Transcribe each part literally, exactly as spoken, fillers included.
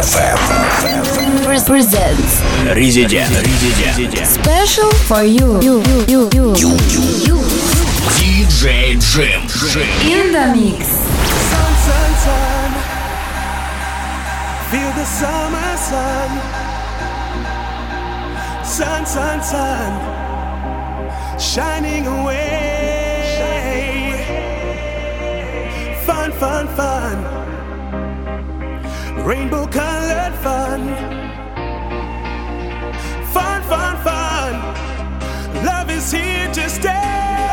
Presents Resident. Resident. Special for you. You, you, you, you, you. диджей Джим. In the mix. Sun, sun, sun. Feel the summer sun. Sun, sun, sun. Shining away. Fun, fun, fun. Rainbow colored fun. Fun, fun, fun. Love is here to stay.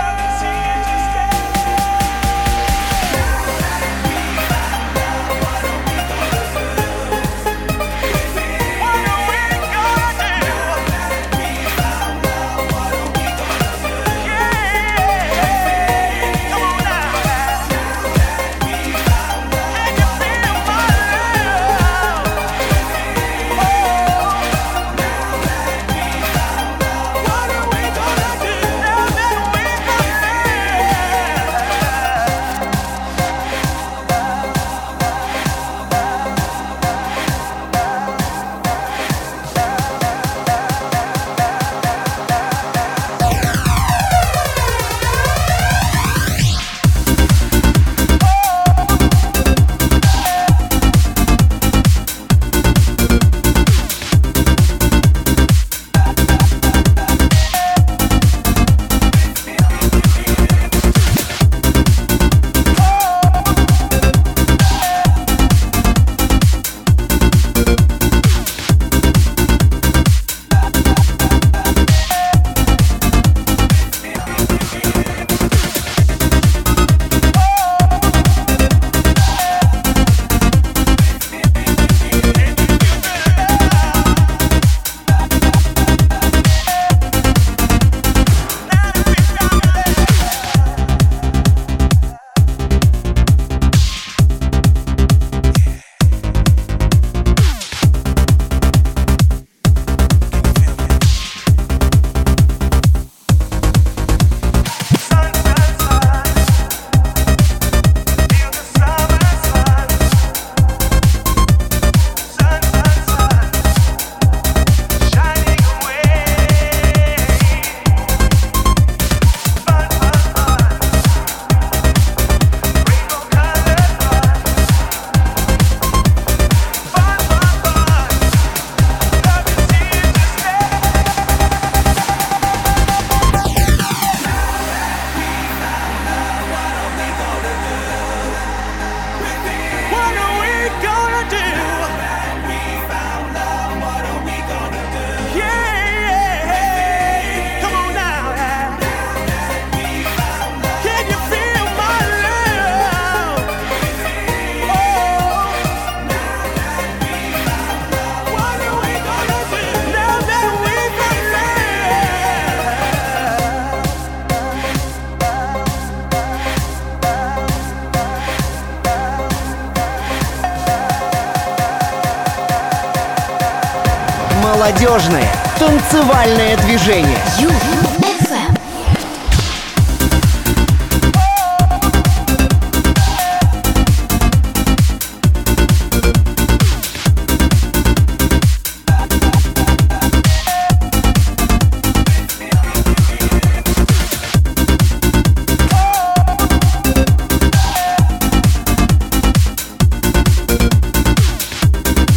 Молодежное танцевальное движение. You, эф эм.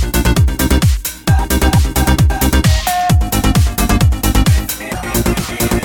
Yeah.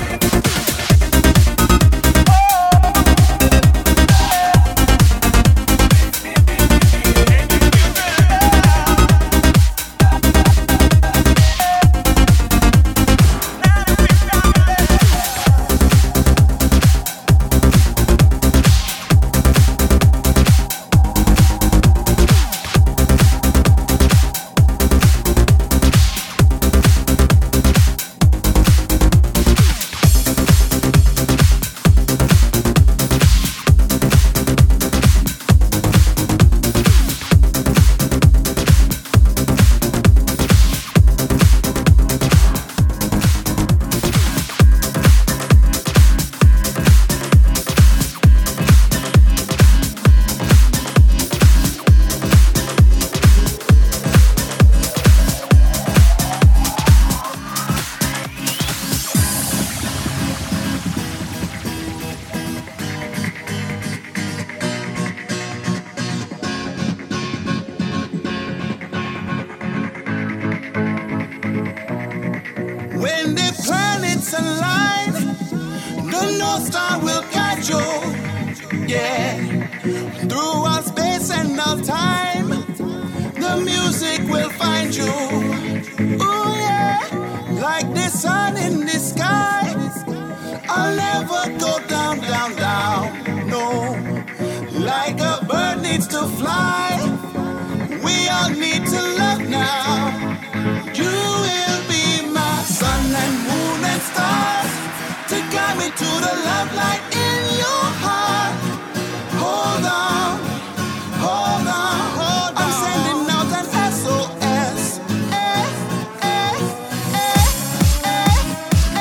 space and line. The North Star will guide you. Yeah. Through all space and all time, the music will find you. Ooh yeah. Like the sun in the sky, I'll never go down, down, down. No. Like a bird needs to fly, we all need to love now. You will be my sun and moon and stars to guide me to the love light in your heart. Hold on, hold on, hold on. I'm sending out an S O S. Eh, eh, eh, eh, eh,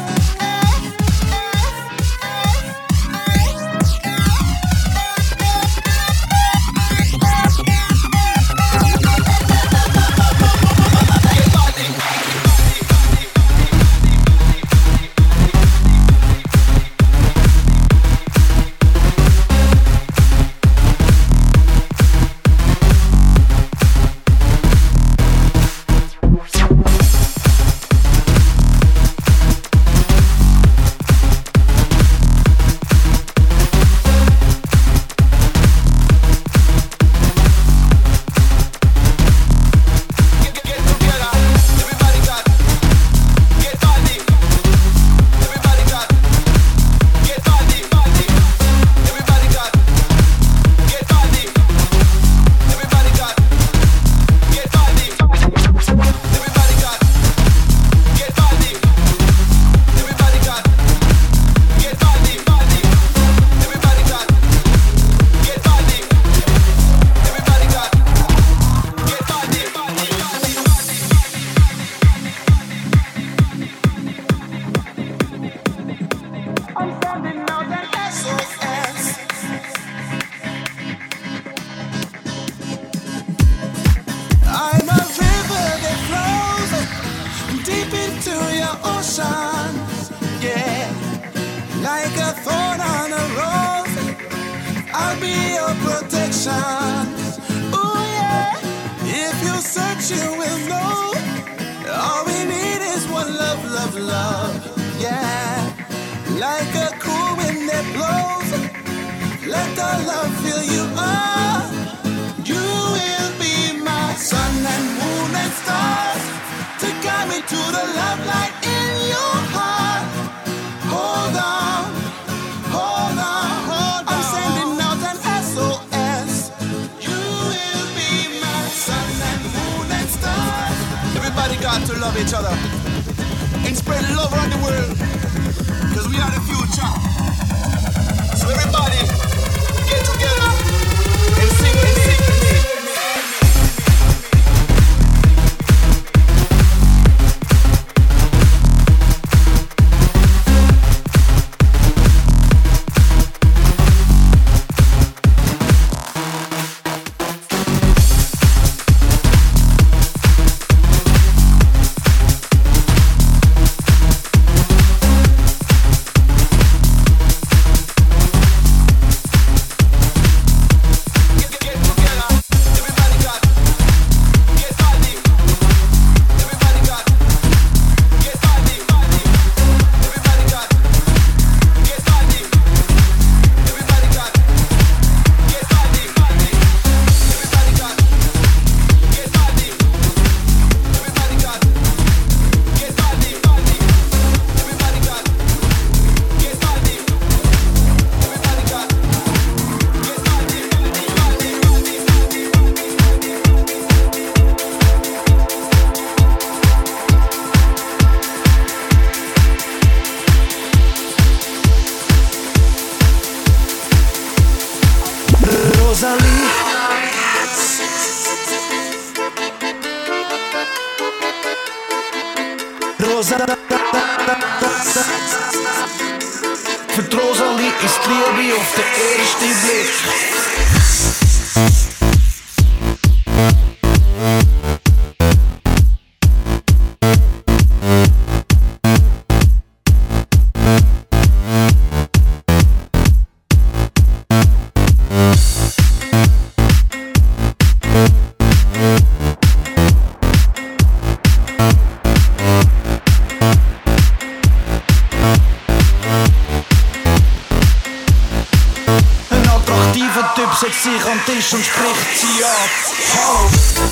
Für die Rosalie ist die Liebe auf den ersten Blick. setzt sich an den Tisch und spricht sie ab. Hallo.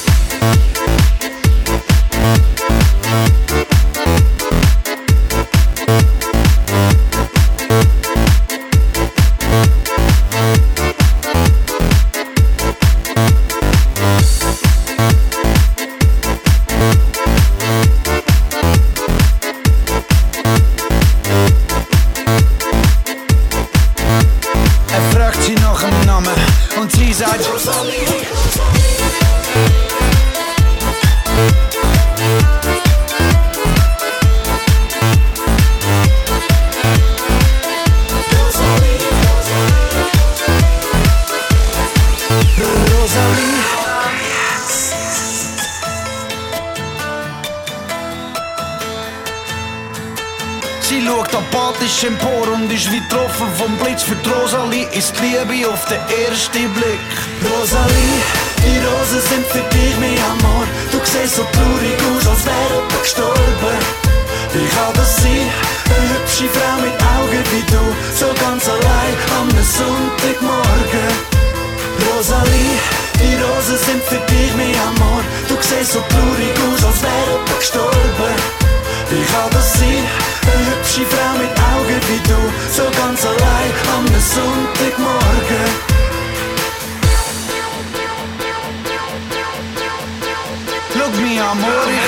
Sie schaut apathisch empor und ist wie getroffen vom Blitz. Für die Rosalie ist die Liebe auf den ersten Blick. Rosalie, die Rosen sind für dich mein Amor. Du siehst so traurig aus, als wäre jemand gestorben. Wie kann das sein? Eine hübsche Frau mit Augen wie du, so ganz allein am Sonntagmorgen. Rosalie, die Rosen sind für dich mein Amor. Du siehst so traurig aus, als wäre jemand gestorben. Wie kann das sein? Eine hübsche Frau mit Augen wie du, so ganz allein am Sonntagmorgen. Schau mich, Amor, ich